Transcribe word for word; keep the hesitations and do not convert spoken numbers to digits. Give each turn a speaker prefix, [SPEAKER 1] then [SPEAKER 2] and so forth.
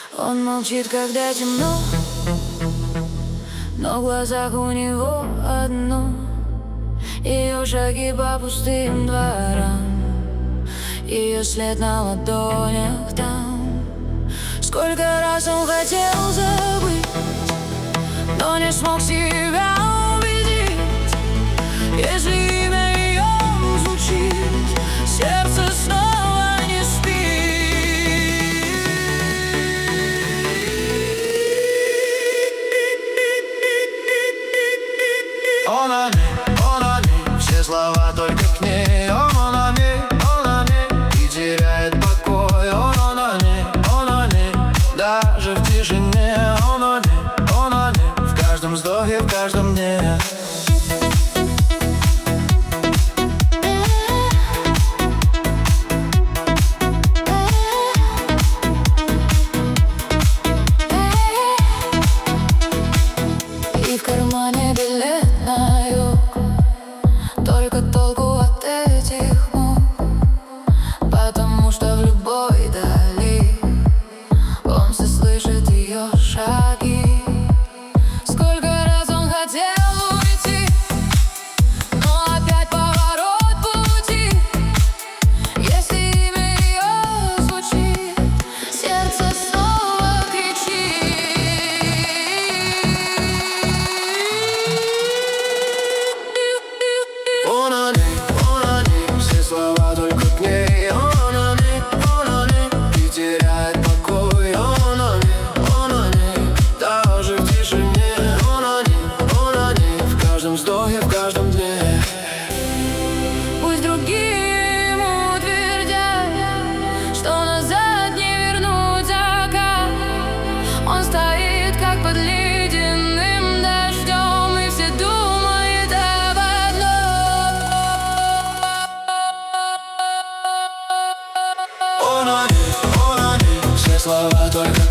[SPEAKER 1] Он молчит, когда темно, но в глазах у него одно. Ее шаги по пустым дворам, ее след на ладонях там. Сколько раз он хотел забыть, но не смог себя убедить. Если имя ее звучит, сердце снова не спит.
[SPEAKER 2] Он о ней, он о ней, все слова только к ней. Он о ней, он о ней, и теряет покой. Он, он о ней, он о ней, даже в тишине. Он о ней, он о ней, в каждом вздохе, в каждом дне.
[SPEAKER 1] И в кармане билет на юг, только толку от этих мук, потому что в любой дали он все слышит ее шаги. Сколько раз он хотел уйти, но опять поворот пути. Если имя ее звучит, сердце снова кричит.
[SPEAKER 2] Он о ней, он о ней, все слова только к ней. Он о ней, он о ней, и теряет покой. Он о ней, он о ней, даже в тишине. Он о ней, он о ней, в каждом вздохе, в каждом дне.
[SPEAKER 1] Пусть другие ему твердят, что назад не вернуть закат. Он стоит, как под ледяным дождем, и все думает об одном.
[SPEAKER 2] Он о ней, он о ней, все слова только